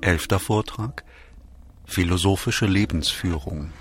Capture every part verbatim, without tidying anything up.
Elfter Vortrag: Philosophische Lebensführung.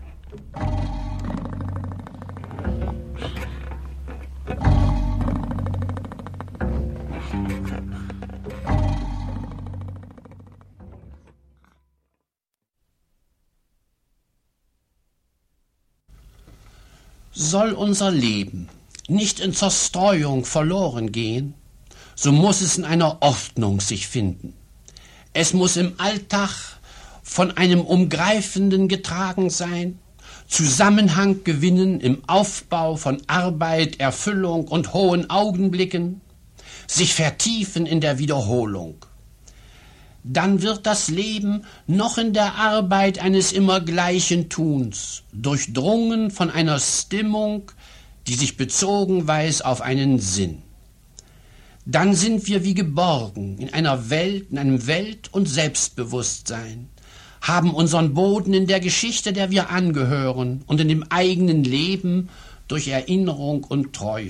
Soll unser Leben nicht in Zerstreuung verloren gehen, so muss es in einer Ordnung sich finden. Es muss im Alltag von einem Umgreifenden getragen sein, Zusammenhang gewinnen im Aufbau von Arbeit, Erfüllung und hohen Augenblicken, sich vertiefen in der Wiederholung. Dann wird das Leben noch in der Arbeit eines immer gleichen Tuns, durchdrungen von einer Stimmung, die sich bezogen weiß auf einen Sinn. Dann sind wir wie geborgen in einer Welt, in einem Welt- und Selbstbewusstsein, haben unseren Boden in der Geschichte, der wir angehören, und in dem eigenen Leben durch Erinnerung und Treue.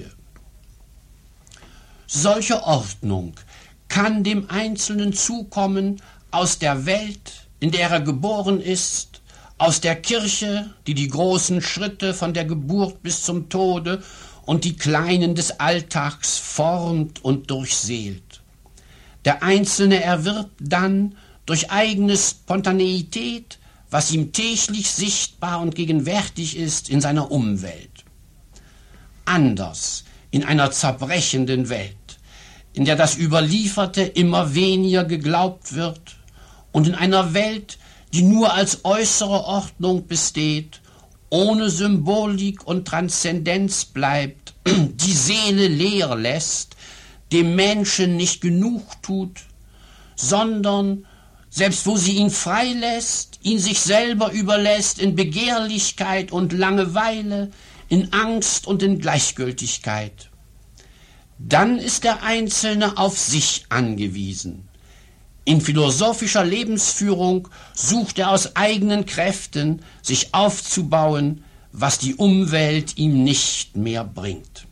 Solche Ordnung kann dem Einzelnen zukommen aus der Welt, in der er geboren ist, aus der Kirche, die die großen Schritte von der Geburt bis zum Tode und die kleinen des Alltags formt und durchseelt. Der Einzelne erwirbt dann durch eigene Spontaneität, was ihm täglich sichtbar und gegenwärtig ist in seiner Umwelt. Anders in einer zerbrechenden Welt, in der das Überlieferte immer weniger geglaubt wird, und in einer Welt, die nur als äußere Ordnung besteht, ohne Symbolik und Transzendenz bleibt, die Seele leer lässt, dem Menschen nicht genug tut, sondern, selbst wo sie ihn freilässt, ihn sich selber überlässt in Begehrlichkeit und Langeweile, in Angst und in Gleichgültigkeit. Dann ist der Einzelne auf sich angewiesen. In philosophischer Lebensführung sucht er aus eigenen Kräften, sich aufzubauen, was die Umwelt ihm nicht mehr bringt.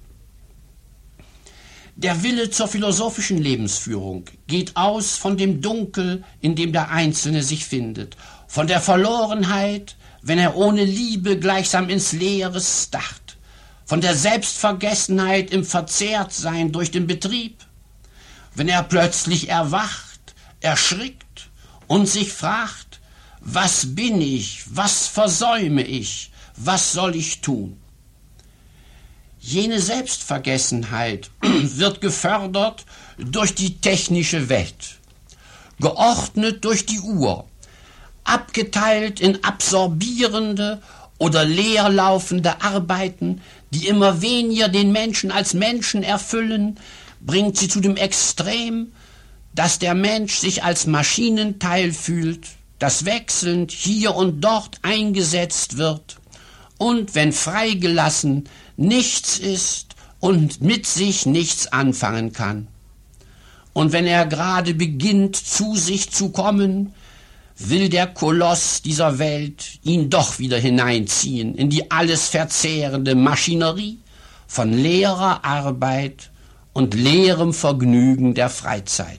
Der Wille zur philosophischen Lebensführung geht aus von dem Dunkel, in dem der Einzelne sich findet, von der Verlorenheit, wenn er ohne Liebe gleichsam ins Leere starrt, von der Selbstvergessenheit im Verzerrtsein durch den Betrieb, wenn er plötzlich erwacht, erschrickt und sich fragt, was bin ich, was versäume ich, was soll ich tun? Jene Selbstvergessenheit wird gefördert durch die technische Welt, geordnet durch die Uhr, abgeteilt in absorbierende oder leerlaufende Arbeiten, die immer weniger den Menschen als Menschen erfüllen, bringt sie zu dem Extrem, dass der Mensch sich als Maschinenteil fühlt, das wechselnd hier und dort eingesetzt wird und, wenn freigelassen, nichts ist und mit sich nichts anfangen kann. Und wenn er gerade beginnt, zu sich zu kommen, will der Koloss dieser Welt ihn doch wieder hineinziehen in die alles verzehrende Maschinerie von leerer Arbeit und leerem Vergnügen der Freizeit.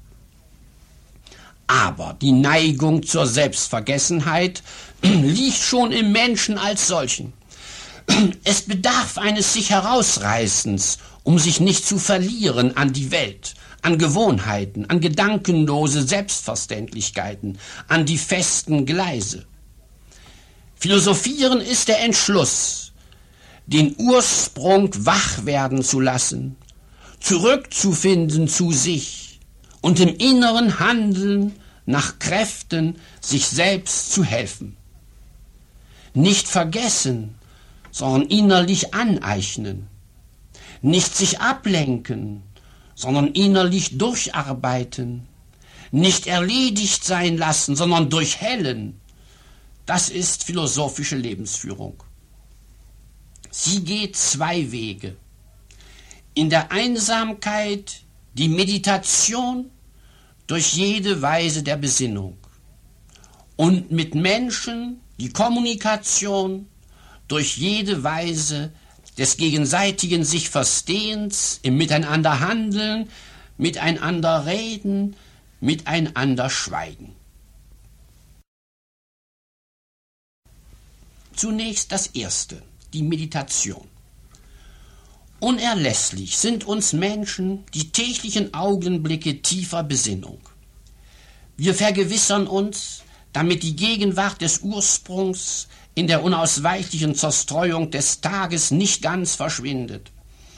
Aber die Neigung zur Selbstvergessenheit liegt schon im Menschen als solchen. Es bedarf eines sich Herausreißens, um sich nicht zu verlieren an die Welt, an Gewohnheiten, an gedankenlose Selbstverständlichkeiten, an die festen Gleise. Philosophieren ist der Entschluss, den Ursprung wach werden zu lassen, zurückzufinden zu sich und im inneren Handeln nach Kräften sich selbst zu helfen. Nicht vergessen, sondern innerlich aneignen. Nicht sich ablenken, sondern innerlich durcharbeiten. Nicht erledigt sein lassen, sondern durchhellen. Das ist philosophische Lebensführung. Sie geht zwei Wege. In der Einsamkeit die Meditation durch jede Weise der Besinnung. Und mit Menschen die Kommunikation durch jede Weise des gegenseitigen sich Verstehens, im Miteinander handeln, miteinander reden, miteinander schweigen. Zunächst das Erste, die Meditation. Unerlässlich sind uns Menschen die täglichen Augenblicke tiefer Besinnung. Wir vergewissern uns, damit die Gegenwart des Ursprungs in der unausweichlichen Zerstreuung des Tages nicht ganz verschwindet.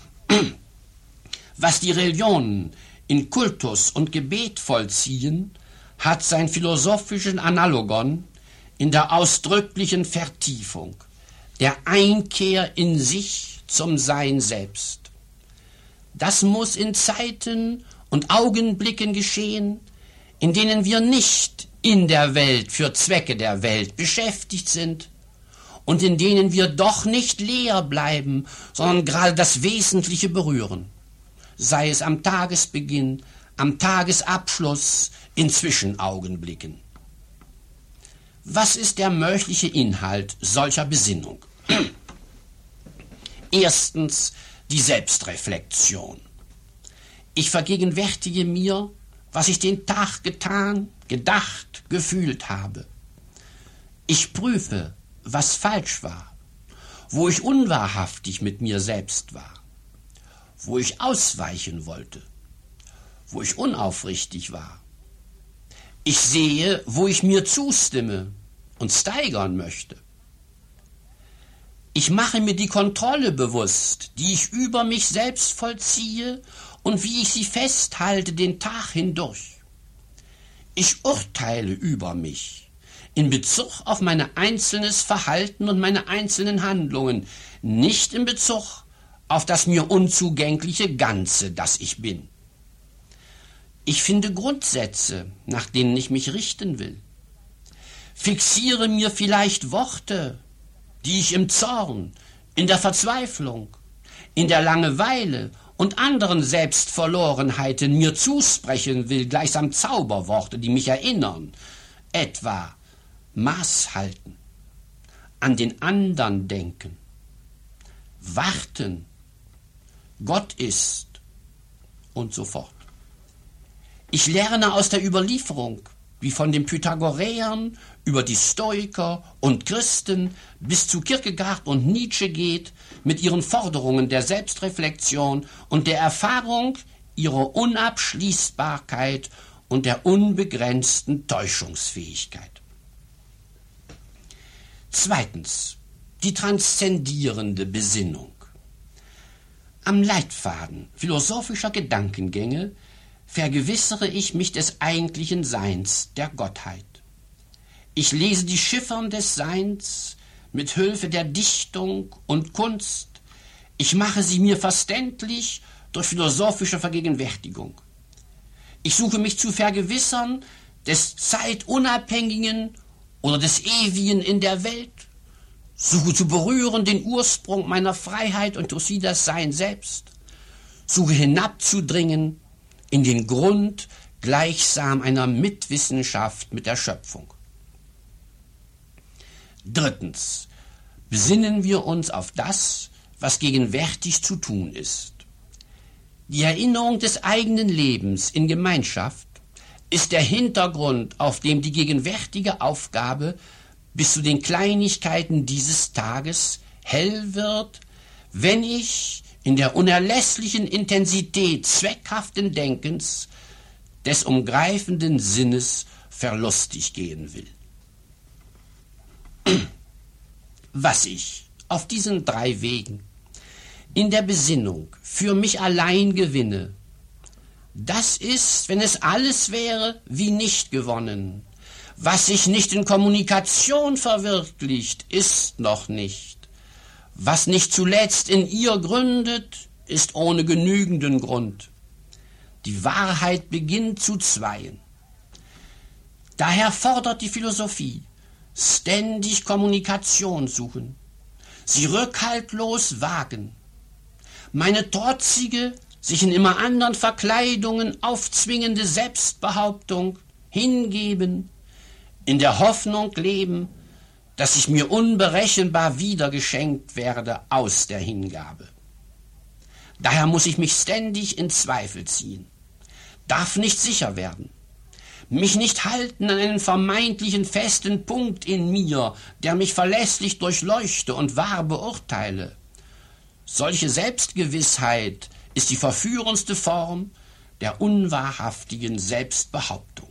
Was die Religionen in Kultus und Gebet vollziehen, hat sein philosophischen Analogon in der ausdrücklichen Vertiefung, der Einkehr in sich zum Sein selbst. Das muss in Zeiten und Augenblicken geschehen, in denen wir nicht in der Welt für Zwecke der Welt beschäftigt sind und in denen wir doch nicht leer bleiben, sondern gerade das Wesentliche berühren, sei es am Tagesbeginn, am Tagesabschluss, in Zwischenaugenblicken. Was ist der mögliche Inhalt solcher Besinnung? Erstens die Selbstreflexion. Ich vergegenwärtige mir, was ich den Tag getan, gedacht, gefühlt habe. Ich prüfe, was falsch war, wo ich unwahrhaftig mit mir selbst war, wo ich ausweichen wollte, wo ich unaufrichtig war. Ich sehe, wo ich mir zustimme und steigern möchte. Ich mache mir die Kontrolle bewusst, die ich über mich selbst vollziehe und wie ich sie festhalte den Tag hindurch. Ich urteile über mich in Bezug auf mein einzelnes Verhalten und meine einzelnen Handlungen, nicht in Bezug auf das mir unzugängliche Ganze, das ich bin. Ich finde Grundsätze, nach denen ich mich richten will. Fixiere mir vielleicht Worte, die ich im Zorn, in der Verzweiflung, in der Langeweile und anderen Selbstverlorenheiten mir zusprechen will, gleichsam Zauberworte, die mich erinnern, etwa Maß halten, an den anderen denken, warten, Gott ist und so fort. Ich lerne aus der Überlieferung, wie von den Pythagoreern über die Stoiker und Christen bis zu Kierkegaard und Nietzsche geht, mit ihren Forderungen der Selbstreflexion und der Erfahrung ihrer Unabschließbarkeit und der unbegrenzten Täuschungsfähigkeit. Zweitens, die transzendierende Besinnung. Am Leitfaden philosophischer Gedankengänge vergewissere ich mich des eigentlichen Seins der Gottheit. Ich lese die Chiffern des Seins mit Hilfe der Dichtung und Kunst. Ich mache sie mir verständlich durch philosophische Vergegenwärtigung. Ich suche mich zu vergewissern des Zeitunabhängigen oder des Ewigen in der Welt, suche zu berühren den Ursprung meiner Freiheit und durch sie das Sein selbst, suche hinabzudringen in den Grund gleichsam einer Mitwissenschaft mit der Schöpfung. Drittens, besinnen wir uns auf das, was gegenwärtig zu tun ist. Die Erinnerung des eigenen Lebens in Gemeinschaft ist der Hintergrund, auf dem die gegenwärtige Aufgabe bis zu den Kleinigkeiten dieses Tages hell wird, wenn ich in der unerlässlichen Intensität zweckhaften Denkens des umgreifenden Sinnes verlustig gehen will. Was ich auf diesen drei Wegen in der Besinnung für mich allein gewinne, das ist, wenn es alles wäre, wie nicht gewonnen. Was sich nicht in Kommunikation verwirklicht, ist noch nicht. Was nicht zuletzt in ihr gründet, ist ohne genügenden Grund. Die Wahrheit beginnt zu zweien. Daher fordert die Philosophie, ständig Kommunikation suchen, sie rückhaltlos wagen. Meine trotzige, sich in immer anderen Verkleidungen aufzwingende Selbstbehauptung hingeben, in der Hoffnung leben, dass ich mir unberechenbar wiedergeschenkt werde aus der Hingabe. Daher muss ich mich ständig in Zweifel ziehen, darf nicht sicher werden. mich nicht halten an einen vermeintlichen festen Punkt in mir, der mich verlässlich durchleuchte und wahr beurteile. Solche Selbstgewissheit ist die verführendste Form der unwahrhaftigen Selbstbehauptung.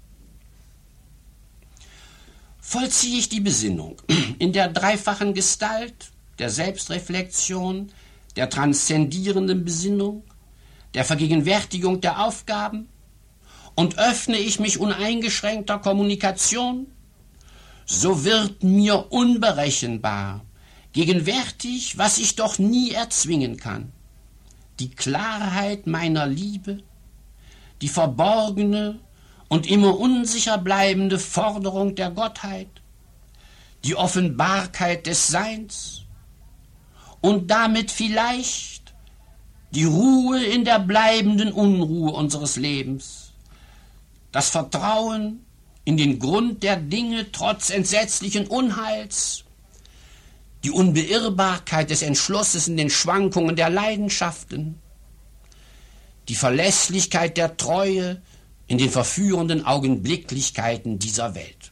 Vollziehe ich die Besinnung in der dreifachen Gestalt der Selbstreflexion, der transzendierenden Besinnung, der Vergegenwärtigung der Aufgaben, und öffne ich mich uneingeschränkter Kommunikation, so wird mir unberechenbar gegenwärtig, was ich doch nie erzwingen kann: die Klarheit meiner Liebe, die verborgene und immer unsicher bleibende Forderung der Gottheit, die Offenbarkeit des Seins und damit vielleicht die Ruhe in der bleibenden Unruhe unseres Lebens, das Vertrauen in den Grund der Dinge trotz entsetzlichen Unheils, die Unbeirrbarkeit des Entschlusses in den Schwankungen der Leidenschaften, die Verlässlichkeit der Treue in den verführenden Augenblicklichkeiten dieser Welt.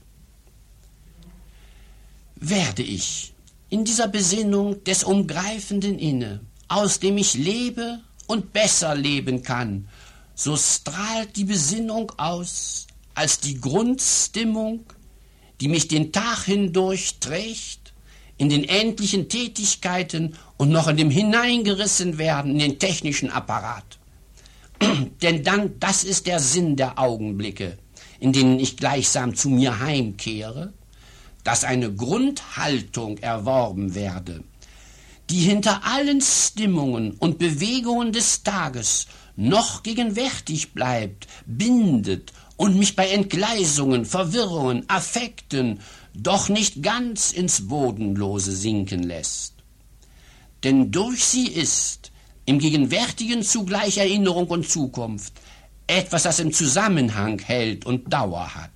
Werde ich in dieser Besinnung des Umgreifenden inne, aus dem ich lebe und besser leben kann, so strahlt die Besinnung aus als die Grundstimmung, die mich den Tag hindurch trägt, in den endlichen Tätigkeiten und noch in dem hineingerissen werden in den technischen Apparat. Denn dann, das ist der Sinn der Augenblicke, in denen ich gleichsam zu mir heimkehre, dass eine Grundhaltung erworben werde, die hinter allen Stimmungen und Bewegungen des Tages noch gegenwärtig bleibt, bindet und mich bei Entgleisungen, Verwirrungen, Affekten doch nicht ganz ins Bodenlose sinken lässt. Denn durch sie ist im Gegenwärtigen zugleich Erinnerung und Zukunft, etwas, das im Zusammenhang hält und Dauer hat.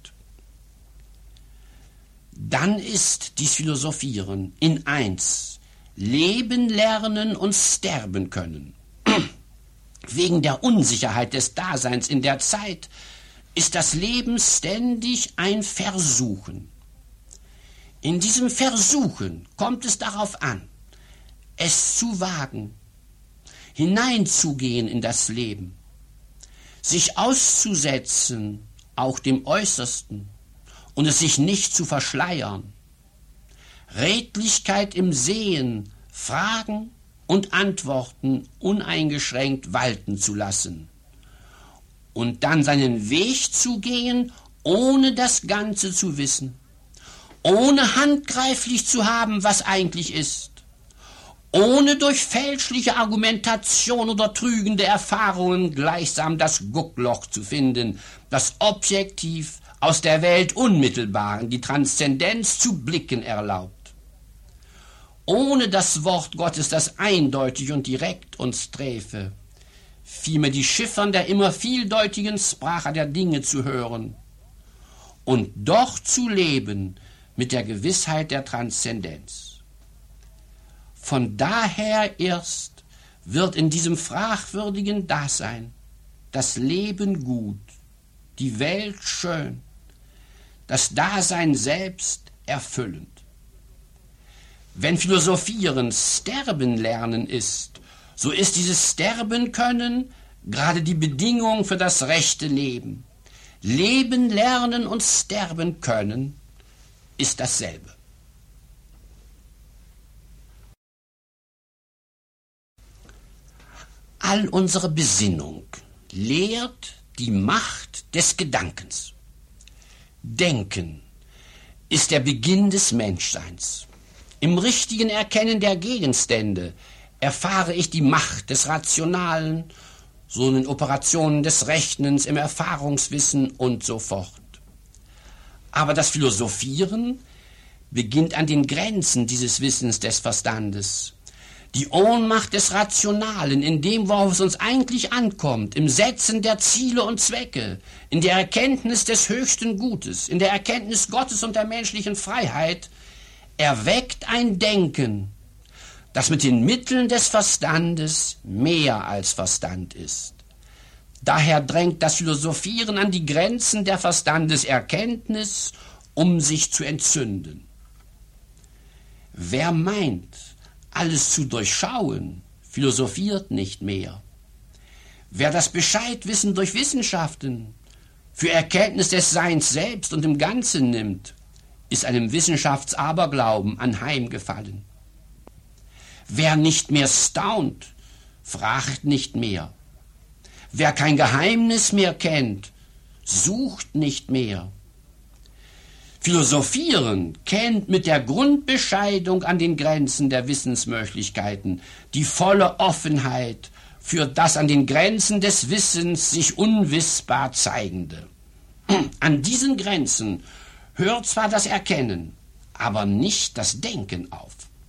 Dann ist dies Philosophieren in eins: leben lernen und sterben können. Wegen der Unsicherheit des Daseins in der Zeit ist das Leben ständig ein Versuchen. In diesem Versuchen kommt es darauf an, es zu wagen, hineinzugehen in das Leben, sich auszusetzen, auch dem Äußersten, und es sich nicht zu verschleiern, Redlichkeit im Sehen, Fragen und Antworten uneingeschränkt walten zu lassen und dann seinen Weg zu gehen, ohne das Ganze zu wissen, ohne handgreiflich zu haben, was eigentlich ist, ohne durch fälschliche Argumentation oder trügende Erfahrungen gleichsam das Guckloch zu finden, das objektiv aus der Welt Unmittelbaren die Transzendenz zu blicken erlaubt. Ohne das Wort Gottes, das eindeutig und direkt uns träfe, vielmehr die Chiffern der immer vieldeutigen Sprache der Dinge zu hören und doch zu leben mit der Gewissheit der Transzendenz. Von daher erst wird in diesem fragwürdigen Dasein das Leben gut, die Welt schön, das Dasein selbst erfüllend. Wenn Philosophieren Sterben lernen ist, so ist dieses Sterben können gerade die Bedingung für das rechte Leben. Leben lernen und sterben können ist dasselbe. All unsere Besinnung lehrt die Macht des Gedankens. Denken ist der Beginn des Menschseins. Im richtigen Erkennen der Gegenstände erfahre ich die Macht des Rationalen, so in den Operationen des Rechnens, im Erfahrungswissen und so fort. Aber das Philosophieren beginnt an den Grenzen dieses Wissens des Verstandes. Die Ohnmacht des Rationalen, in dem, worauf es uns eigentlich ankommt, im Setzen der Ziele und Zwecke, in der Erkenntnis des höchsten Gutes, in der Erkenntnis Gottes und der menschlichen Freiheit, erweckt ein Denken, das mit den Mitteln des Verstandes mehr als Verstand ist. Daher drängt das Philosophieren an die Grenzen der Verstandeserkenntnis, um sich zu entzünden. Wer meint, alles zu durchschauen, philosophiert nicht mehr. Wer das Bescheidwissen durch Wissenschaften für Erkenntnis des Seins selbst und im Ganzen nimmt, ist einem Wissenschaftsaberglauben anheimgefallen. Wer nicht mehr staunt, fragt nicht mehr. Wer kein Geheimnis mehr kennt, sucht nicht mehr. Philosophieren kennt mit der Grundbescheidung an den Grenzen der Wissensmöglichkeiten die volle Offenheit für das an den Grenzen des Wissens sich unwissbar Zeigende. An diesen Grenzen hört zwar das Erkennen, aber nicht das Denken auf.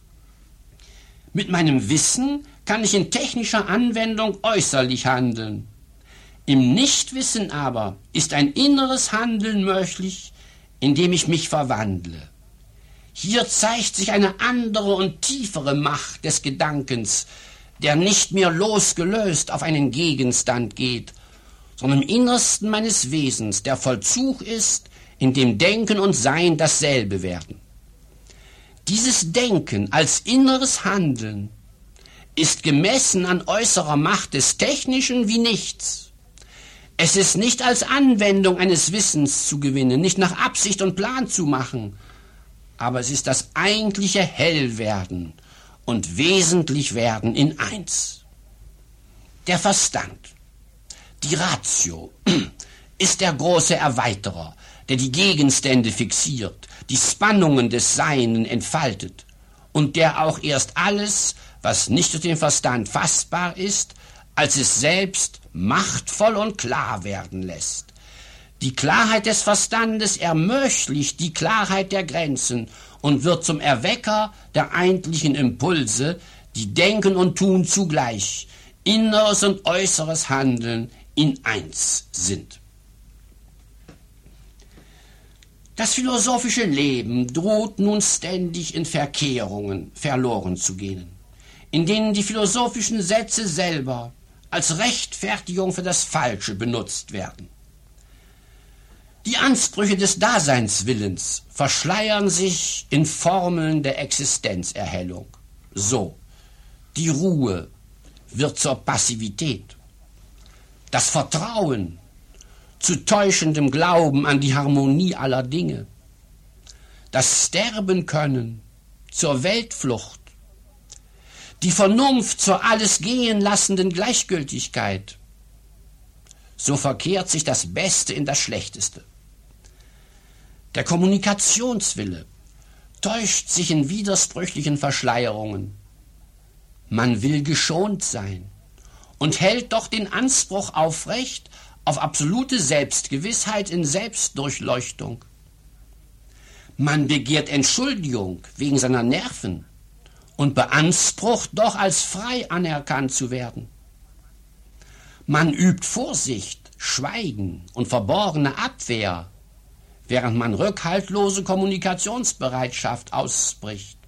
Mit meinem Wissen kann ich in technischer Anwendung äußerlich handeln. Im Nichtwissen aber ist ein inneres Handeln möglich, indem ich mich verwandle. Hier zeigt sich eine andere und tiefere Macht des Gedankens, der nicht mehr losgelöst auf einen Gegenstand geht, sondern im Innersten meines Wesens der Vollzug ist, in dem Denken und Sein dasselbe werden. Dieses Denken als inneres Handeln ist gemessen an äußerer Macht des Technischen wie nichts. Es ist nicht als Anwendung eines Wissens zu gewinnen, nicht nach Absicht und Plan zu machen, aber es ist das eigentliche Hellwerden und Wesentlichwerden in eins. Der Verstand, die Ratio, ist der große Erweiterer, der die Gegenstände fixiert, die Spannungen des Seinen entfaltet und der auch erst alles, was nicht durch den Verstand fassbar ist, als es selbst machtvoll und klar werden lässt. Die Klarheit des Verstandes ermöglicht die Klarheit der Grenzen und wird zum Erwecker der eigentlichen Impulse, die Denken und Tun zugleich, inneres und äußeres Handeln in eins sind. Das philosophische Leben droht nun ständig in Verkehrungen verloren zu gehen, in denen die philosophischen Sätze selber als Rechtfertigung für das Falsche benutzt werden. Die Ansprüche des Daseinswillens verschleiern sich in Formeln der Existenzerhellung. So, die Ruhe wird zur Passivität, das Vertrauen zu täuschendem Glauben an die Harmonie aller Dinge, das Sterben können zur Weltflucht, die Vernunft zur alles gehen lassenden Gleichgültigkeit. So verkehrt sich das Beste in das Schlechteste. Der Kommunikationswille täuscht sich in widersprüchlichen Verschleierungen. Man will geschont sein und hält doch den Anspruch aufrecht auf absolute Selbstgewissheit in Selbstdurchleuchtung. Man begehrt Entschuldigung wegen seiner Nerven und beansprucht doch als frei anerkannt zu werden. Man übt Vorsicht, Schweigen und verborgene Abwehr, während man rückhaltlose Kommunikationsbereitschaft ausspricht.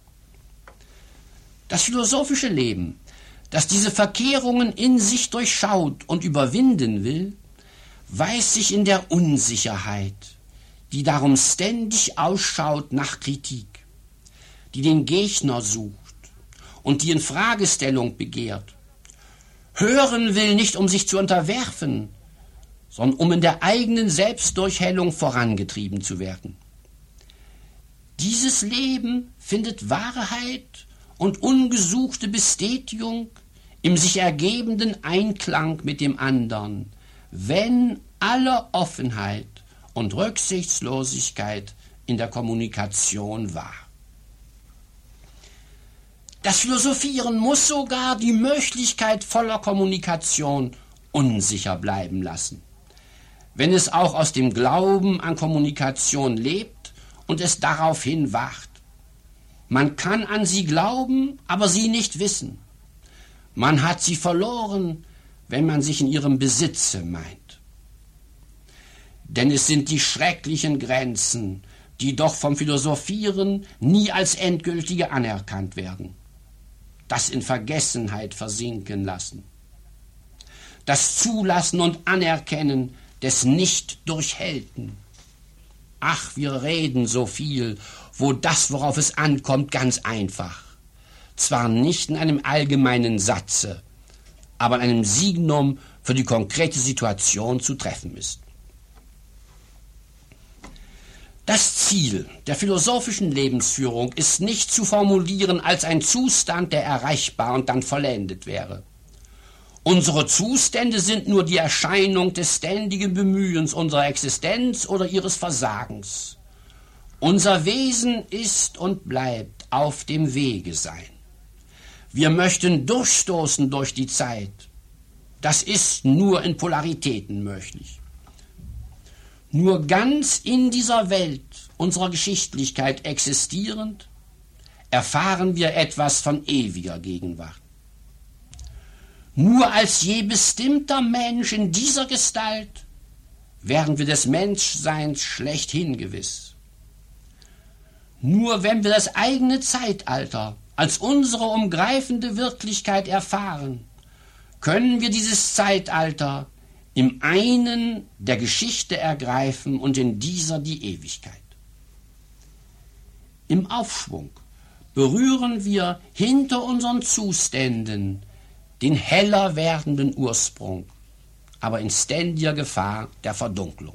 Das philosophische Leben, das diese Verkehrungen in sich durchschaut und überwinden will, weiß sich in der Unsicherheit, die darum ständig ausschaut nach Kritik, die den Gegner sucht und die in Fragestellung begehrt, hören will nicht, um sich zu unterwerfen, sondern um in der eigenen Selbstdurchhellung vorangetrieben zu werden. Dieses Leben findet Wahrheit und ungesuchte Bestätigung im sich ergebenden Einklang mit dem anderen, wenn alle Offenheit und Rücksichtslosigkeit in der Kommunikation war. Das Philosophieren muss sogar die Möglichkeit voller Kommunikation unsicher bleiben lassen, wenn es auch aus dem Glauben an Kommunikation lebt und es daraufhin wacht. Man kann an sie glauben, aber sie nicht wissen. Man hat sie verloren, wenn man sich in ihrem Besitze meint. Denn es sind die schrecklichen Grenzen, die doch vom Philosophieren nie als endgültige anerkannt werden, das in Vergessenheit versinken lassen. das Zulassen und Anerkennen des Nicht-Durchhellten. Ach, wir reden so viel, wo das, worauf es ankommt, ganz einfach. Zwar nicht in einem allgemeinen Satze, aber in einem Signum für die konkrete Situation zu treffen ist. Das Ziel der philosophischen Lebensführung ist nicht zu formulieren als ein Zustand, der erreichbar und dann vollendet wäre. Unsere Zustände sind nur die Erscheinung des ständigen Bemühens unserer Existenz oder ihres Versagens. Unser Wesen ist und bleibt auf dem Wege sein. Wir möchten durchstoßen durch die Zeit. Das ist nur in Polaritäten möglich. Nur ganz in dieser Welt unserer Geschichtlichkeit existierend, erfahren wir etwas von ewiger Gegenwart. Nur als je bestimmter Mensch in dieser Gestalt werden wir des Menschseins schlechthin gewiss. Nur wenn wir das eigene Zeitalter als unsere umgreifende Wirklichkeit erfahren, können wir dieses Zeitalter im einen der Geschichte ergreifen und in dieser die Ewigkeit. Im Aufschwung berühren wir hinter unseren Zuständen den heller werdenden Ursprung, aber in ständiger Gefahr der Verdunklung.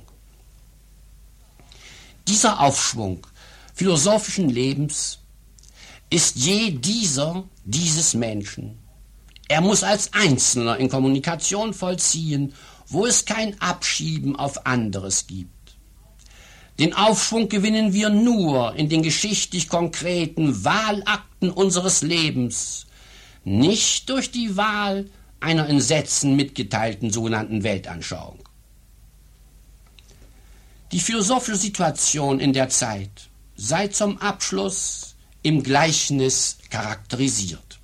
Dieser Aufschwung philosophischen Lebens ist je dieser dieses Menschen. Er muss als Einzelner in Kommunikation vollziehen, wo es kein Abschieben auf anderes gibt. Den Aufschwung gewinnen wir nur in den geschichtlich konkreten Wahlakten unseres Lebens, nicht durch die Wahl einer in Sätzen mitgeteilten sogenannten Weltanschauung. Die philosophische Situation in der Zeit sei zum Abschluss im Gleichnis charakterisiert.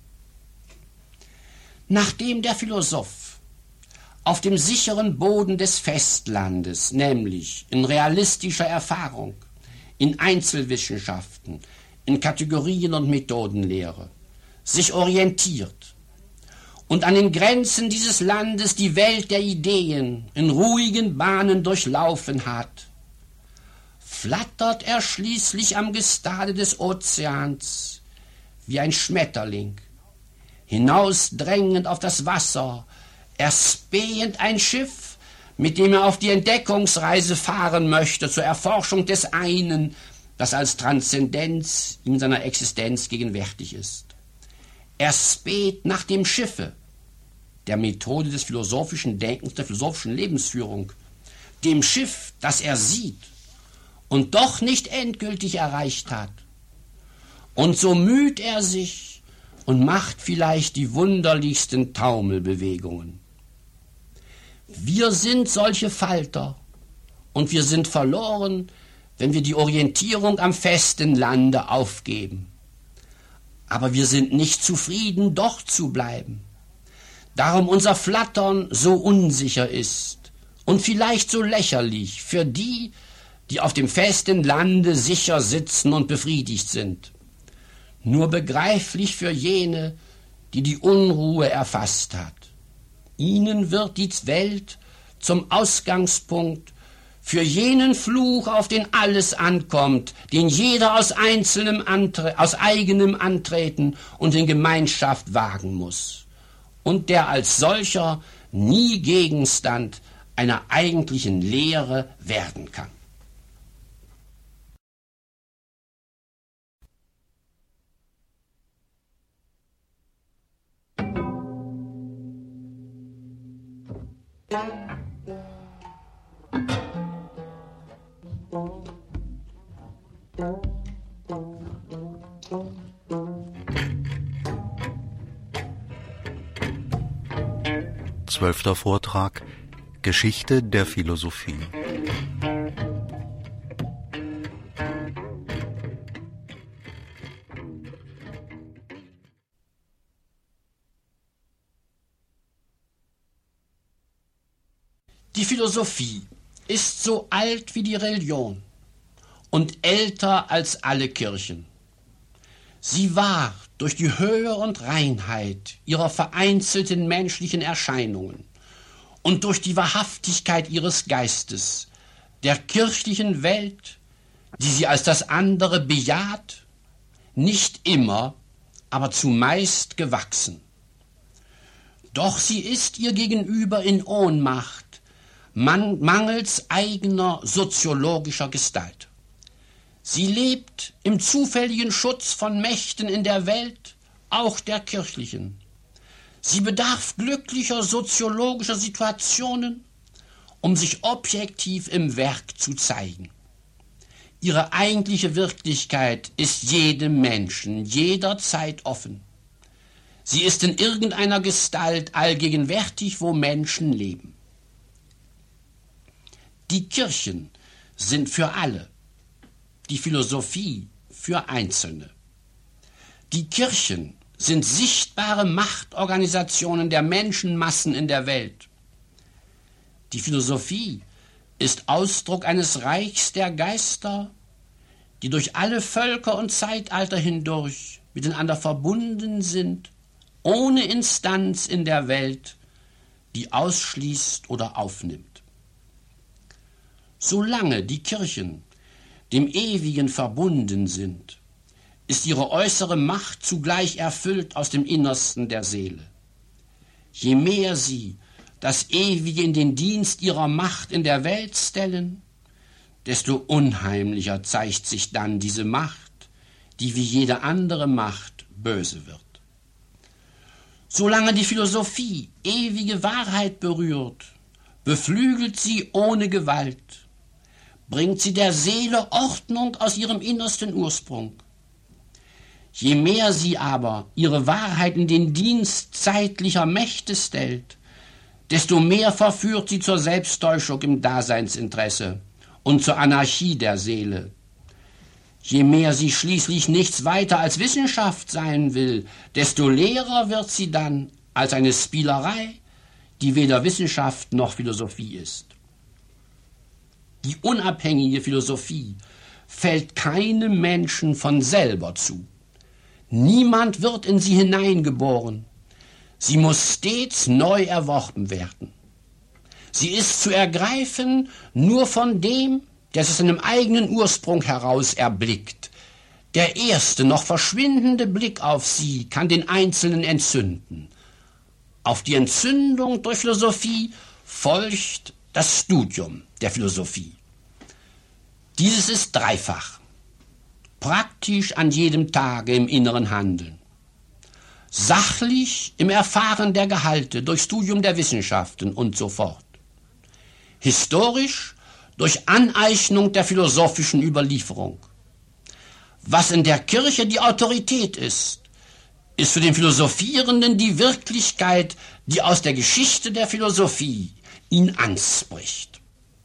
Nachdem der Philosoph auf dem sicheren Boden des Festlandes, nämlich in realistischer Erfahrung, in Einzelwissenschaften, in Kategorien und Methodenlehre, sich orientiert und an den Grenzen dieses Landes die Welt der Ideen in ruhigen Bahnen durchlaufen hat, flattert er schließlich am Gestade des Ozeans wie ein Schmetterling, hinausdrängend auf das Wasser, erspähend ein Schiff, mit dem er auf die Entdeckungsreise fahren möchte zur Erforschung des einen, das als Transzendenz in seiner Existenz gegenwärtig ist. Er späht nach dem Schiffe, der Methode des philosophischen Denkens, der philosophischen Lebensführung, dem Schiff, das er sieht und doch nicht endgültig erreicht hat. Und so müht er sich und macht vielleicht die wunderlichsten Taumelbewegungen. Wir sind solche Falter und wir sind verloren, wenn wir die Orientierung am festen Lande aufgeben. Aber wir sind nicht zufrieden, dort zu bleiben. Darum unser Flattern so unsicher ist und vielleicht so lächerlich für die, die auf dem festen Lande sicher sitzen und befriedigt sind. Nur begreiflich für jene, die die Unruhe erfasst hat. Ihnen wird die Welt zum Ausgangspunkt für jenen Fluch, auf den alles ankommt, den jeder aus einzelnem Antre- aus eigenem Antreten und in Gemeinschaft wagen muss und der als solcher nie Gegenstand einer eigentlichen Lehre werden kann. Zwölfter Vortrag: Geschichte der Philosophie. Die Philosophie ist so alt wie die Religion und älter als alle Kirchen. Sie war durch die Höhe und Reinheit ihrer vereinzelten menschlichen Erscheinungen und durch die Wahrhaftigkeit ihres Geistes der kirchlichen Welt, die sie als das andere bejaht, nicht immer, aber zumeist gewachsen. Doch sie ist ihr gegenüber in Ohnmacht, man, mangels eigener soziologischer Gestalt. Sie lebt im zufälligen Schutz von Mächten in der Welt, auch der kirchlichen. Sie bedarf glücklicher soziologischer Situationen, um sich objektiv im Werk zu zeigen. Ihre eigentliche Wirklichkeit ist jedem Menschen jederzeit offen. Sie ist in irgendeiner Gestalt allgegenwärtig, wo Menschen leben. Die Kirchen sind für alle, die Philosophie für Einzelne. Die Kirchen sind sichtbare Machtorganisationen der Menschenmassen in der Welt. Die Philosophie ist Ausdruck eines Reichs der Geister, die durch alle Völker und Zeitalter hindurch miteinander verbunden sind, ohne Instanz in der Welt, die ausschließt oder aufnimmt. Solange die Kirchen dem Ewigen verbunden sind, ist ihre äußere Macht zugleich erfüllt aus dem Innersten der Seele. Je mehr sie das Ewige in den Dienst ihrer Macht in der Welt stellen, desto unheimlicher zeigt sich dann diese Macht, die wie jede andere Macht böse wird. Solange die Philosophie ewige Wahrheit berührt, beflügelt sie ohne Gewalt, bringt sie der Seele Ordnung aus ihrem innersten Ursprung. Je mehr sie aber ihre Wahrheit in den Dienst zeitlicher Mächte stellt, desto mehr verführt sie zur Selbsttäuschung im Daseinsinteresse und zur Anarchie der Seele. Je mehr sie schließlich nichts weiter als Wissenschaft sein will, desto leerer wird sie dann als eine Spielerei, die weder Wissenschaft noch Philosophie ist. Die unabhängige Philosophie fällt keinem Menschen von selber zu. Niemand wird in sie hineingeboren. Sie muss stets neu erworben werden. Sie ist zu ergreifen nur von dem, der es aus seinem eigenen Ursprung heraus erblickt. Der erste, noch verschwindende Blick auf sie kann den Einzelnen entzünden. Auf die Entzündung durch Philosophie folgt das Studium der Philosophie. Dieses ist dreifach, praktisch an jedem Tage im inneren Handeln. Sachlich im Erfahren der Gehalte, durch Studium der Wissenschaften und so fort. Historisch durch Aneignung der philosophischen Überlieferung. Was in der Kirche die Autorität ist, ist für den Philosophierenden die Wirklichkeit, die aus der Geschichte der Philosophie ihn anspricht.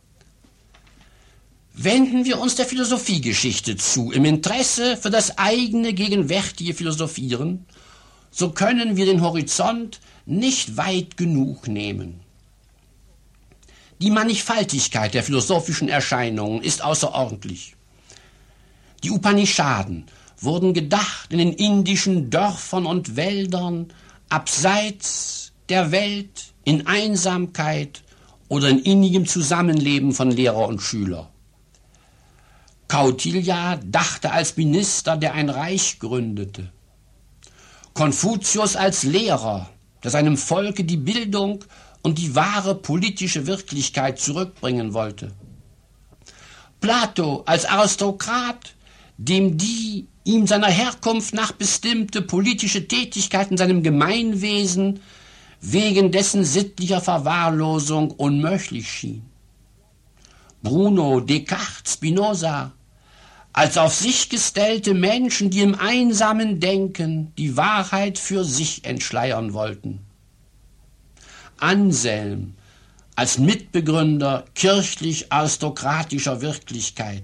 Wenden wir uns der Philosophiegeschichte zu, im Interesse für das eigene gegenwärtige Philosophieren, so können wir den Horizont nicht weit genug nehmen. Die Mannigfaltigkeit der philosophischen Erscheinungen ist außerordentlich. Die Upanishaden wurden gedacht in den indischen Dörfern und Wäldern, abseits der Welt, in Einsamkeit oder in innigem Zusammenleben von Lehrer und Schüler. Kautilya dachte als Minister, der ein Reich gründete. Konfuzius als Lehrer, der seinem Volke die Bildung und die wahre politische Wirklichkeit zurückbringen wollte. Plato als Aristokrat, dem die ihm seiner Herkunft nach bestimmte politische Tätigkeit in seinem Gemeinwesen wegen dessen sittlicher Verwahrlosung unmöglich schien. Bruno, Descartes, Spinoza, als auf sich gestellte Menschen, die im einsamen Denken die Wahrheit für sich entschleiern wollten. Anselm als Mitbegründer kirchlich-aristokratischer Wirklichkeit.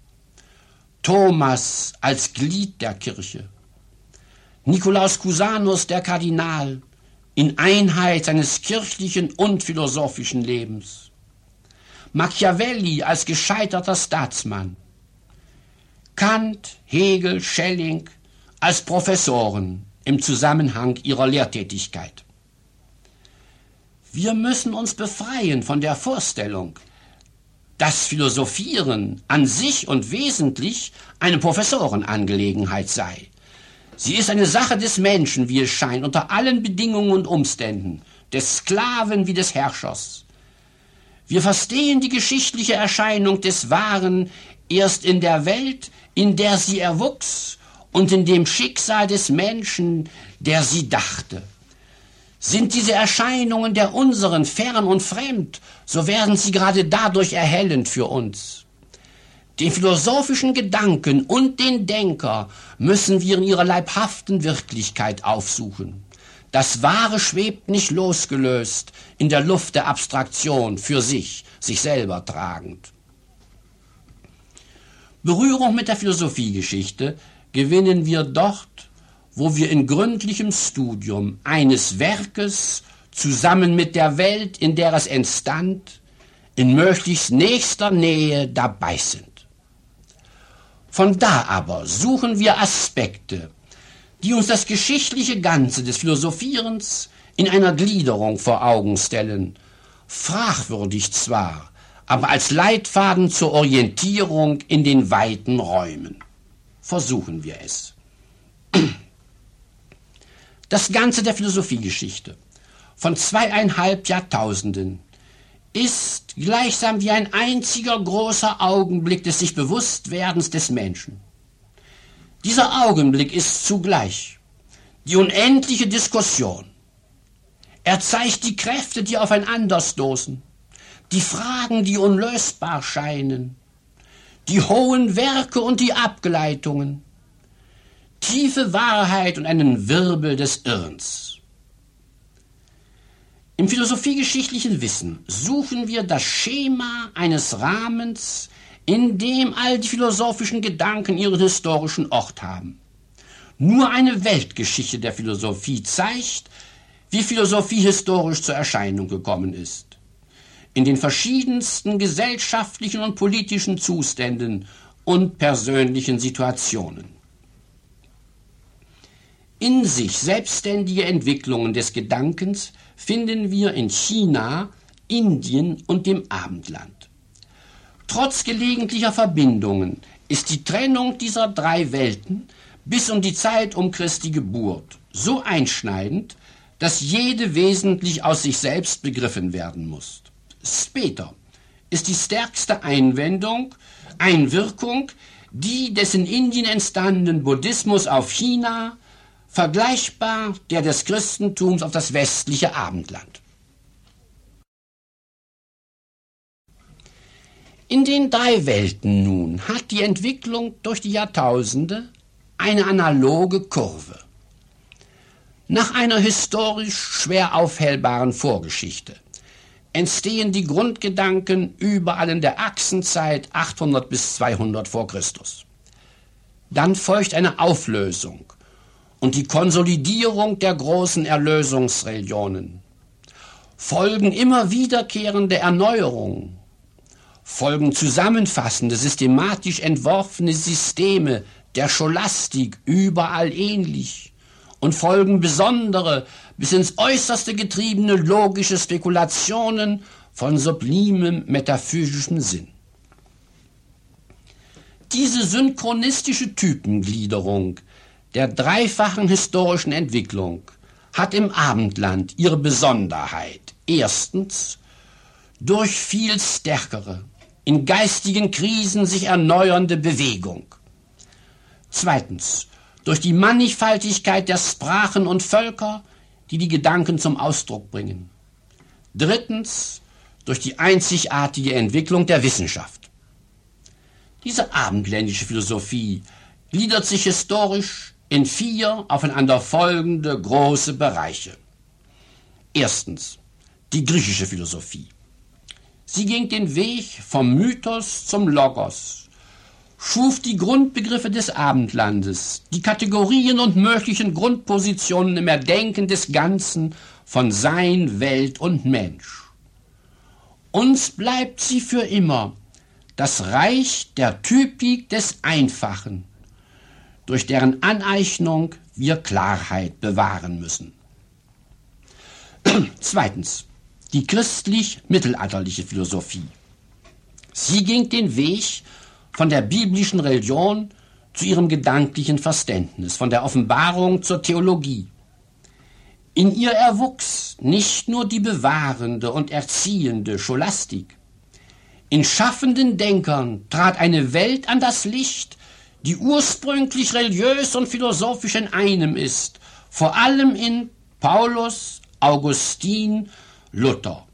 Thomas als Glied der Kirche. Nikolaus Cusanus, der Kardinal, in Einheit seines kirchlichen und philosophischen Lebens. Machiavelli als gescheiterter Staatsmann. Kant, Hegel, Schelling als Professoren im Zusammenhang ihrer Lehrtätigkeit. Wir müssen uns befreien von der Vorstellung, dass Philosophieren an sich und wesentlich eine Professorenangelegenheit sei. Sie ist eine Sache des Menschen, wie es scheint, unter allen Bedingungen und Umständen, des Sklaven wie des Herrschers. Wir verstehen die geschichtliche Erscheinung des Wahren erst in der Welt, in der sie erwuchs, und in dem Schicksal des Menschen, der sie dachte. Sind diese Erscheinungen der unseren fern und fremd, so werden sie gerade dadurch erhellend für uns. Den philosophischen Gedanken und den Denker müssen wir in ihrer leibhaften Wirklichkeit aufsuchen. Das Wahre schwebt nicht losgelöst in der Luft der Abstraktion für sich, sich selber tragend. Berührung mit der Philosophiegeschichte gewinnen wir dort, wo wir in gründlichem Studium eines Werkes zusammen mit der Welt, in der es entstand, in möglichst nächster Nähe dabei sind. Von da aber suchen wir Aspekte, die uns das geschichtliche Ganze des Philosophierens in einer Gliederung vor Augen stellen, fragwürdig zwar, aber als Leitfaden zur Orientierung in den weiten Räumen. Versuchen wir es. Das Ganze der Philosophiegeschichte von zweieinhalb Jahrtausenden ist gleichsam wie ein einziger großer Augenblick des sich Bewusstwerdens des Menschen. Dieser Augenblick ist zugleich die unendliche Diskussion. Er zeigt die Kräfte, die aufeinanderstoßen, die Fragen, die unlösbar scheinen, die hohen Werke und die Abgleitungen, tiefe Wahrheit und einen Wirbel des Irrens. Im philosophiegeschichtlichen Wissen suchen wir das Schema eines Rahmens, in dem all die philosophischen Gedanken ihren historischen Ort haben. Nur eine Weltgeschichte der Philosophie zeigt, wie Philosophie historisch zur Erscheinung gekommen ist. In den verschiedensten gesellschaftlichen und politischen Zuständen und persönlichen Situationen. In sich selbstständige Entwicklungen des Gedankens finden wir in China, Indien und dem Abendland. Trotz gelegentlicher Verbindungen ist die Trennung dieser drei Welten bis um die Zeit um Christi Geburt so einschneidend, dass jede wesentlich aus sich selbst begriffen werden muss. Später ist die stärkste Einwendung, Einwirkung, die des in Indien entstandenen Buddhismus auf China, vergleichbar der des Christentums auf das westliche Abendland. In den drei Welten nun hat die Entwicklung durch die Jahrtausende eine analoge Kurve. Nach einer historisch schwer aufhellbaren Vorgeschichte entstehen die Grundgedanken überall in der Achsenzeit achthundert bis zweihundert vor Christus. Dann folgt eine Auflösung und die Konsolidierung der großen Erlösungsreligionen. Folgen immer wiederkehrende Erneuerungen, folgen zusammenfassende, systematisch entworfene Systeme der Scholastik überall ähnlich und folgen besondere, bis ins Äußerste getriebene logische Spekulationen von sublimem metaphysischem Sinn. Diese synchronistische Typengliederung der dreifachen historischen Entwicklung hat im Abendland ihre Besonderheit. Erstens, durch viel stärkere, in geistigen Krisen sich erneuernde Bewegung. Zweitens, durch die Mannigfaltigkeit der Sprachen und Völker, die die Gedanken zum Ausdruck bringen. Drittens, durch die einzigartige Entwicklung der Wissenschaft. Diese abendländische Philosophie gliedert sich historisch in vier aufeinander folgende große Bereiche. Erstens, die griechische Philosophie. Sie ging den Weg vom Mythos zum Logos, schuf die Grundbegriffe des Abendlandes, die Kategorien und möglichen Grundpositionen im Erdenken des Ganzen von Sein, Welt und Mensch. Uns bleibt sie für immer das Reich der Typik des Einfachen, durch deren Aneignung wir Klarheit bewahren müssen. Zweitens, die christlich-mittelalterliche Philosophie. Sie ging den Weg von der biblischen Religion zu ihrem gedanklichen Verständnis, von der Offenbarung zur Theologie. In ihr erwuchs nicht nur die bewahrende und erziehende Scholastik. In schaffenden Denkern trat eine Welt an das Licht, die ursprünglich religiös und philosophisch in einem ist, vor allem in Paulus, Augustin, Luther.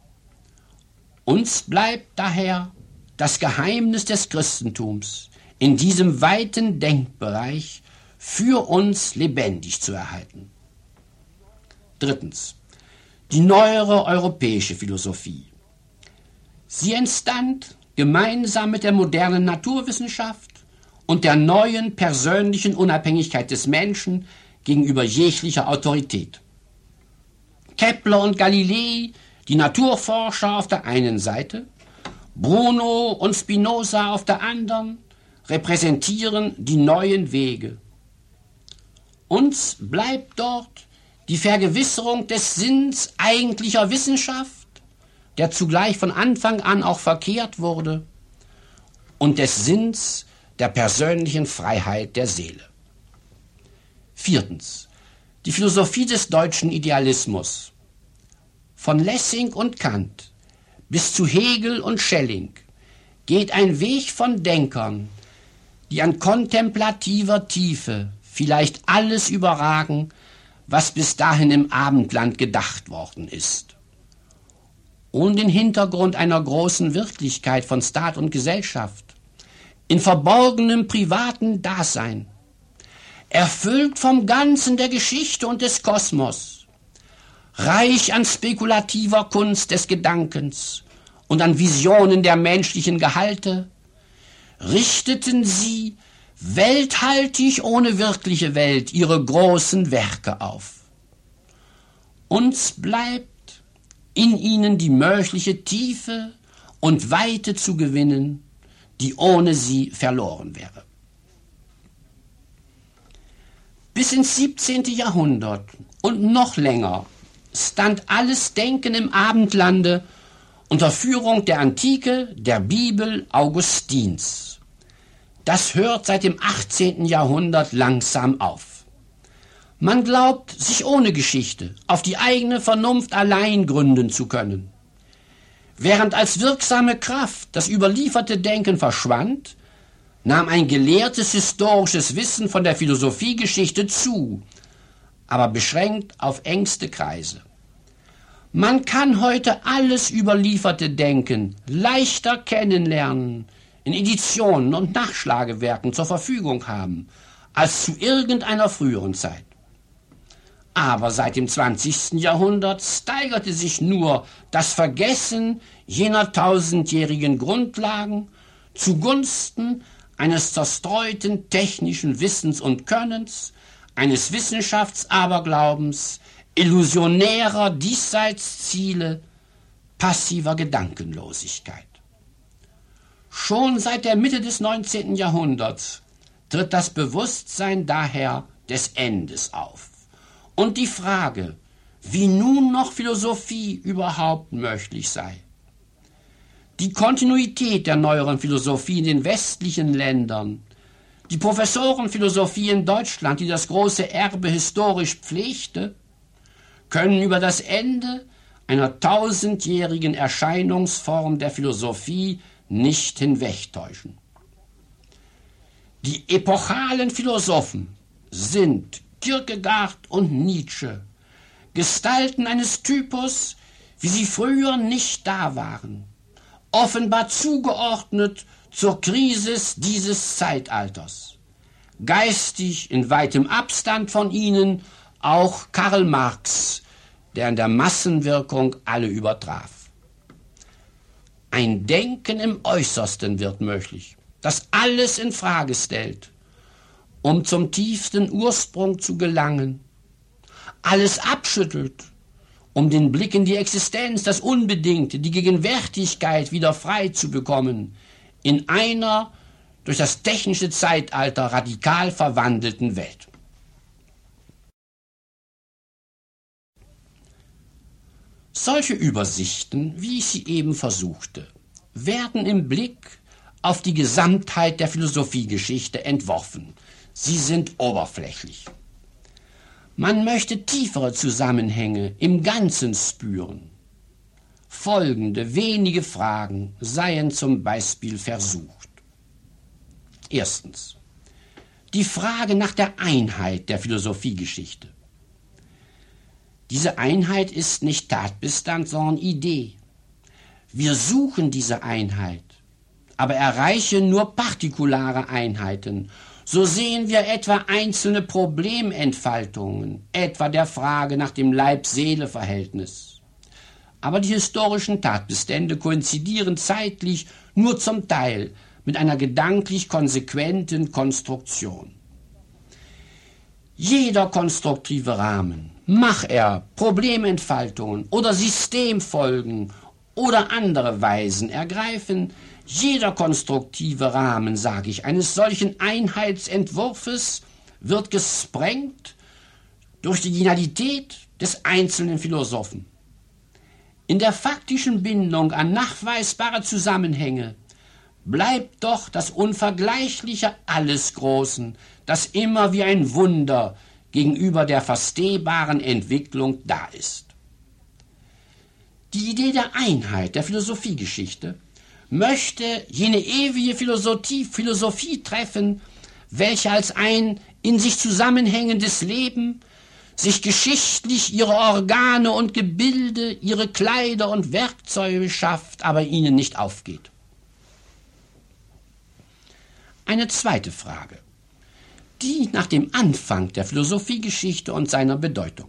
Uns bleibt daher das Geheimnis des Christentums in diesem weiten Denkbereich für uns lebendig zu erhalten. Drittens. Die neuere europäische Philosophie. Sie entstand gemeinsam mit der modernen Naturwissenschaft und der neuen persönlichen Unabhängigkeit des Menschen gegenüber jeglicher Autorität. Kepler und Galilei, die Naturforscher auf der einen Seite, Bruno und Spinoza auf der anderen, repräsentieren die neuen Wege. Uns bleibt dort die Vergewisserung des Sinns eigentlicher Wissenschaft, der zugleich von Anfang an auch verkehrt wurde, und des Sinns der persönlichen Freiheit der Seele. Viertens. Die Philosophie des deutschen Idealismus. Von Lessing und Kant bis zu Hegel und Schelling geht ein Weg von Denkern, die an kontemplativer Tiefe vielleicht alles überragen, was bis dahin im Abendland gedacht worden ist. Ohne den Hintergrund einer großen Wirklichkeit von Staat und Gesellschaft, in verborgenem privaten Dasein, erfüllt vom Ganzen der Geschichte und des Kosmos, reich an spekulativer Kunst des Gedankens und an Visionen der menschlichen Gehalte, richteten sie welthaltig ohne wirkliche Welt ihre großen Werke auf. Uns bleibt in ihnen die mögliche Tiefe und Weite zu gewinnen, die ohne sie verloren wäre. Bis ins siebzehnte Jahrhundert und noch länger stand alles Denken im Abendlande unter Führung der Antike, der Bibel, Augustins. Das hört seit dem achtzehnten Jahrhundert langsam auf. Man glaubt, sich ohne Geschichte auf die eigene Vernunft allein gründen zu können. Während als wirksame Kraft das überlieferte Denken verschwand, nahm ein gelehrtes historisches Wissen von der Philosophiegeschichte zu, aber beschränkt auf engste Kreise. Man kann heute alles überlieferte Denken leichter kennenlernen, in Editionen und Nachschlagewerken zur Verfügung haben, als zu irgendeiner früheren Zeit. Aber seit dem zwanzigsten Jahrhundert steigerte sich nur das Vergessen jener tausendjährigen Grundlagen zugunsten eines zerstreuten technischen Wissens und Könnens, eines Wissenschaftsaberglaubens, illusionärer Diesseitsziele, passiver Gedankenlosigkeit. Schon seit der Mitte des neunzehnten Jahrhunderts tritt das Bewusstsein daher des Endes auf. Und die Frage, wie nun noch Philosophie überhaupt möglich sei. Die Kontinuität der neueren Philosophie in den westlichen Ländern, die Professorenphilosophie in Deutschland, die das große Erbe historisch pflegte, können über das Ende einer tausendjährigen Erscheinungsform der Philosophie nicht hinwegtäuschen. Die epochalen Philosophen sind Kierkegaard und Nietzsche, Gestalten eines Typus, wie sie früher nicht da waren, offenbar zugeordnet zur Krisis dieses Zeitalters. Geistig in weitem Abstand von ihnen auch Karl Marx, der in der Massenwirkung alle übertraf. Ein Denken im Äußersten wird möglich, das alles in Frage stellt, um zum tiefsten Ursprung zu gelangen, alles abschüttelt, um den Blick in die Existenz, das Unbedingte, die Gegenwärtigkeit wieder frei zu bekommen, in einer durch das technische Zeitalter radikal verwandelten Welt. Solche Übersichten, wie ich sie eben versuchte, werden im Blick auf die Gesamtheit der Philosophiegeschichte entworfen. Sie sind oberflächlich. Man möchte tiefere Zusammenhänge im Ganzen spüren. Folgende wenige Fragen seien zum Beispiel versucht. Erstens. Die Frage nach der Einheit der Philosophiegeschichte. Diese Einheit ist nicht Tatbestand, sondern Idee. Wir suchen diese Einheit, aber erreichen nur partikulare Einheiten. So sehen wir etwa einzelne Problementfaltungen, etwa der Frage nach dem Leib-Seele-Verhältnis. Aber die historischen Tatbestände koinzidieren zeitlich nur zum Teil mit einer gedanklich konsequenten Konstruktion. Jeder konstruktive Rahmen, mach er Problementfaltungen oder Systemfolgen oder andere Weisen ergreifen, jeder konstruktive Rahmen, sage ich, eines solchen Einheitsentwurfes wird gesprengt durch die Genialität des einzelnen Philosophen. In der faktischen Bindung an nachweisbare Zusammenhänge bleibt doch das unvergleichliche Allesgroßen, das immer wie ein Wunder gegenüber der verstehbaren Entwicklung da ist. Die Idee der Einheit der Philosophiegeschichte möchte jene ewige Philosophie, Philosophie treffen, welche als ein in sich zusammenhängendes Leben sich geschichtlich ihre Organe und Gebilde, ihre Kleider und Werkzeuge schafft, aber ihnen nicht aufgeht. Eine zweite Frage, die nach dem Anfang der Philosophiegeschichte und seiner Bedeutung.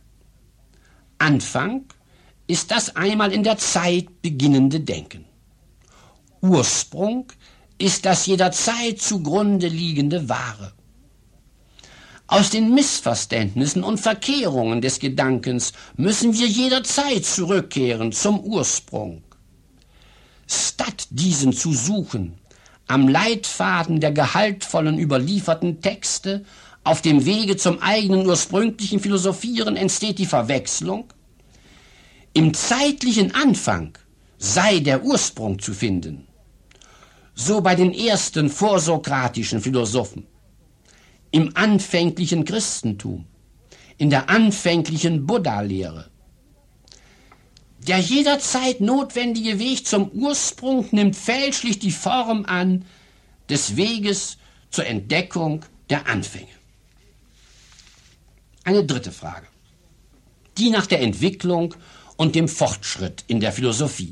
Anfang ist das einmal in der Zeit beginnende Denken. Ursprung ist das jederzeit zugrunde liegende Wahre. Aus den Missverständnissen und Verkehrungen des Gedankens müssen wir jederzeit zurückkehren zum Ursprung. Statt diesen zu suchen, am Leitfaden der gehaltvollen überlieferten Texte, auf dem Wege zum eigenen ursprünglichen Philosophieren entsteht die Verwechslung. Im zeitlichen Anfang sei der Ursprung zu finden. So bei den ersten vorsokratischen Philosophen, im anfänglichen Christentum, in der anfänglichen Buddha-Lehre. Der jederzeit notwendige Weg zum Ursprung nimmt fälschlich die Form an des Weges zur Entdeckung der Anfänge. Eine dritte Frage, die nach der Entwicklung und dem Fortschritt in der Philosophie.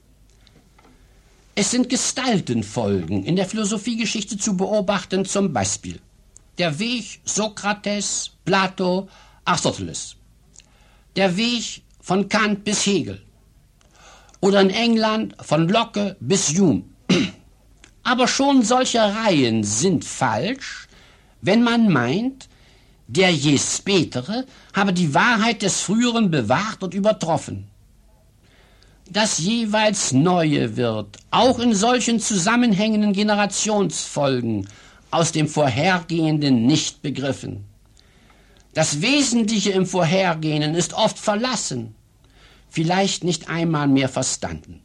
Es sind Gestaltenfolgen in der Philosophiegeschichte zu beobachten, zum Beispiel der Weg Sokrates, Plato, Aristoteles, der Weg von Kant bis Hegel oder in England von Locke bis Hume. Aber schon solche Reihen sind falsch, wenn man meint, der je spätere habe die Wahrheit des Früheren bewahrt und übertroffen. Das jeweils Neue wird, auch in solchen zusammenhängenden Generationsfolgen, aus dem Vorhergehenden nicht begriffen. Das Wesentliche im Vorhergehenden ist oft verlassen, vielleicht nicht einmal mehr verstanden.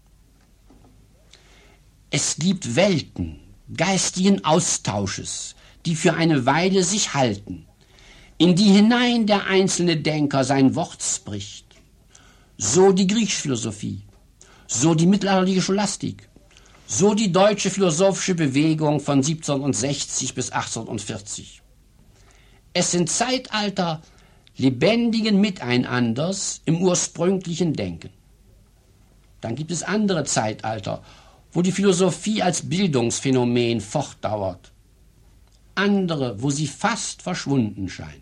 Es gibt Welten geistigen Austausches, die für eine Weile sich halten, in die hinein der einzelne Denker sein Wort spricht. So die griechische Philosophie, so die mittelalterliche Scholastik, so die deutsche philosophische Bewegung von siebzehnhundertsechzig bis achtzehnhundertvierzig. Es sind Zeitalter lebendigen Miteinanders im ursprünglichen Denken. Dann gibt es andere Zeitalter, wo die Philosophie als Bildungsphänomen fortdauert. Andere, wo sie fast verschwunden scheint.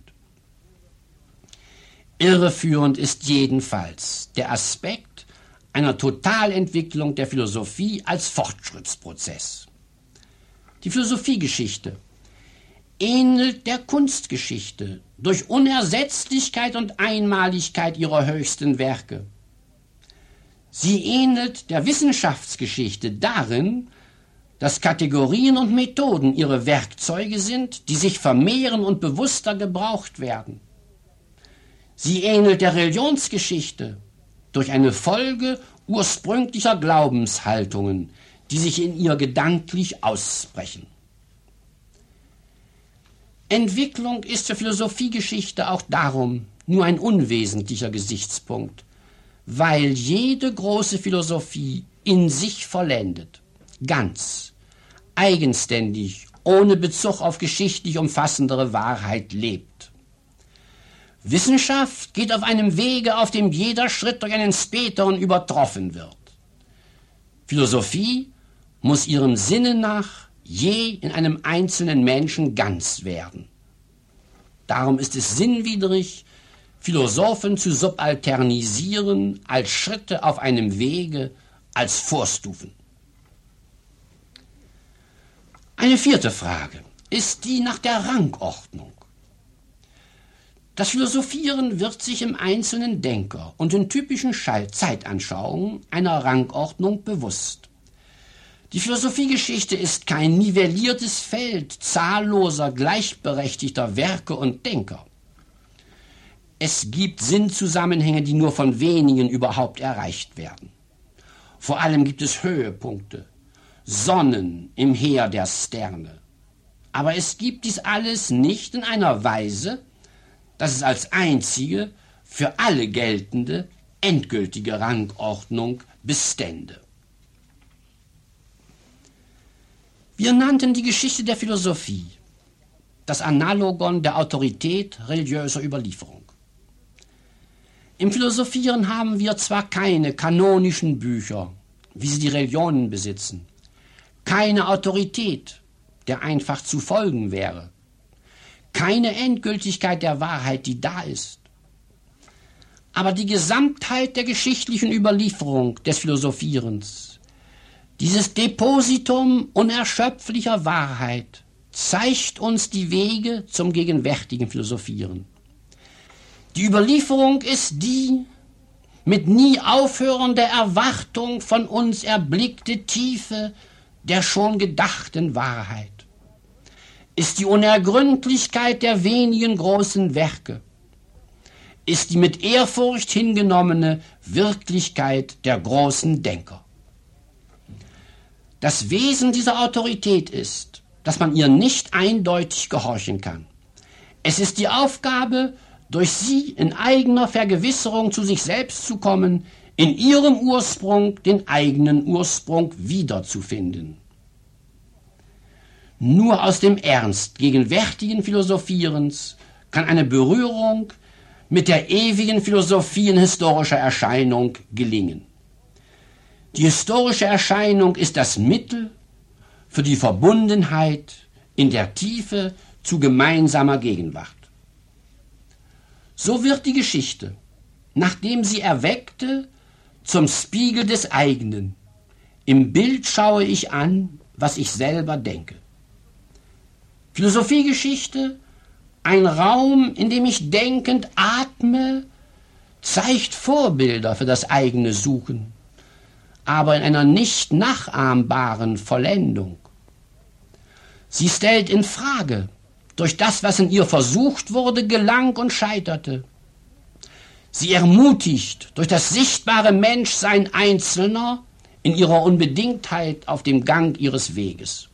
Irreführend ist jedenfalls der Aspekt einer Totalentwicklung der Philosophie als Fortschrittsprozess. Die Philosophiegeschichte ähnelt der Kunstgeschichte durch Unersetzlichkeit und Einmaligkeit ihrer höchsten Werke. Sie ähnelt der Wissenschaftsgeschichte darin, dass Kategorien und Methoden ihre Werkzeuge sind, die sich vermehren und bewusster gebraucht werden. Sie ähnelt der Religionsgeschichte durch eine Folge ursprünglicher Glaubenshaltungen, die sich in ihr gedanklich aussprechen. Entwicklung ist für Philosophiegeschichte auch darum nur ein unwesentlicher Gesichtspunkt, weil jede große Philosophie in sich vollendet, ganz, eigenständig, ohne Bezug auf geschichtlich umfassendere Wahrheit lebt. Wissenschaft geht auf einem Wege, auf dem jeder Schritt durch einen späteren übertroffen wird. Philosophie muss ihrem Sinne nach je in einem einzelnen Menschen ganz werden. Darum ist es sinnwidrig, Philosophen zu subalternisieren als Schritte auf einem Wege, als Vorstufen. Eine vierte Frage ist die nach der Rangordnung. Das Philosophieren wird sich im einzelnen Denker und in typischen Zeitanschauungen einer Rangordnung bewusst. Die Philosophiegeschichte ist kein nivelliertes Feld zahlloser, gleichberechtigter Werke und Denker. Es gibt Sinnzusammenhänge, die nur von wenigen überhaupt erreicht werden. Vor allem gibt es Höhepunkte, Sonnen im Heer der Sterne. Aber es gibt dies alles nicht in einer Weise, dass es als einzige, für alle geltende, endgültige Rangordnung bestände. Wir nannten die Geschichte der Philosophie das Analogon der Autorität religiöser Überlieferung. Im Philosophieren haben wir zwar keine kanonischen Bücher, wie sie die Religionen besitzen, keine Autorität, der einfach zu folgen wäre, keine Endgültigkeit der Wahrheit, die da ist. Aber die Gesamtheit der geschichtlichen Überlieferung des Philosophierens, dieses Depositum unerschöpflicher Wahrheit, zeigt uns die Wege zum gegenwärtigen Philosophieren. Die Überlieferung ist die mit nie aufhörender Erwartung von uns erblickte Tiefe der schon gedachten Wahrheit, ist die Unergründlichkeit der wenigen großen Werke, ist die mit Ehrfurcht hingenommene Wirklichkeit der großen Denker. Das Wesen dieser Autorität ist, dass man ihr nicht eindeutig gehorchen kann. Es ist die Aufgabe, durch sie in eigener Vergewisserung zu sich selbst zu kommen, in ihrem Ursprung den eigenen Ursprung wiederzufinden. Nur aus dem Ernst gegenwärtigen Philosophierens kann eine Berührung mit der ewigen Philosophie in historischer Erscheinung gelingen. Die historische Erscheinung ist das Mittel für die Verbundenheit in der Tiefe zu gemeinsamer Gegenwart. So wird die Geschichte, nachdem sie erweckte, zum Spiegel des eigenen. Im Bild schaue ich an, was ich selber denke. Philosophiegeschichte, ein Raum, in dem ich denkend atme, zeigt Vorbilder für das eigene Suchen, aber in einer nicht nachahmbaren Vollendung. Sie stellt in Frage, durch das, was in ihr versucht wurde, gelang und scheiterte. Sie ermutigt durch das sichtbare Menschsein Einzelner in ihrer Unbedingtheit auf dem Gang ihres Weges.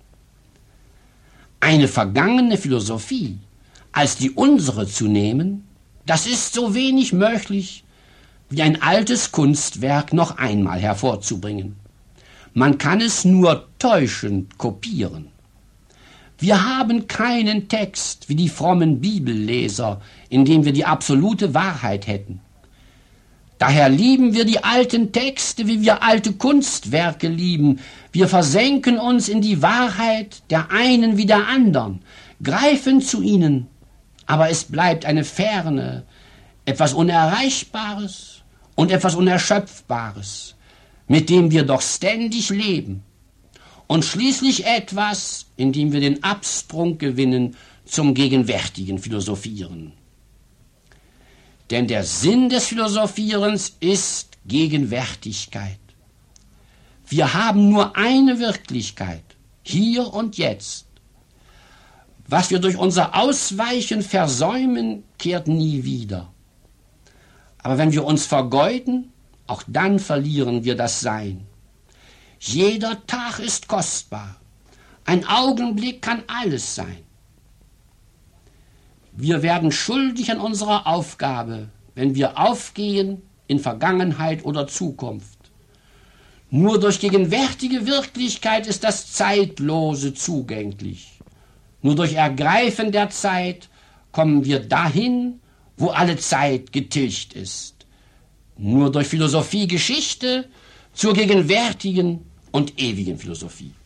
Eine vergangene Philosophie als die unsere zu nehmen, das ist so wenig möglich, wie ein altes Kunstwerk noch einmal hervorzubringen. Man kann es nur täuschend kopieren. Wir haben keinen Text wie die frommen Bibelleser, in dem wir die absolute Wahrheit hätten. Daher lieben wir die alten Texte, wie wir alte Kunstwerke lieben. Wir versenken uns in die Wahrheit der einen wie der anderen, greifen zu ihnen, aber es bleibt eine Ferne, etwas Unerreichbares und etwas Unerschöpfbares, mit dem wir doch ständig leben. Und schließlich etwas, in dem wir den Absprung gewinnen zum gegenwärtigen Philosophieren. Denn der Sinn des Philosophierens ist Gegenwärtigkeit. Wir haben nur eine Wirklichkeit, hier und jetzt. Was wir durch unser Ausweichen versäumen, kehrt nie wieder. Aber wenn wir uns vergeuden, auch dann verlieren wir das Sein. Jeder Tag ist kostbar. Ein Augenblick kann alles sein. Wir werden schuldig an unserer Aufgabe, wenn wir aufgehen in Vergangenheit oder Zukunft. Nur durch gegenwärtige Wirklichkeit ist das Zeitlose zugänglich. Nur durch Ergreifen der Zeit kommen wir dahin, wo alle Zeit getilgt ist. Nur durch Philosophie Geschichte zur gegenwärtigen und ewigen Philosophie.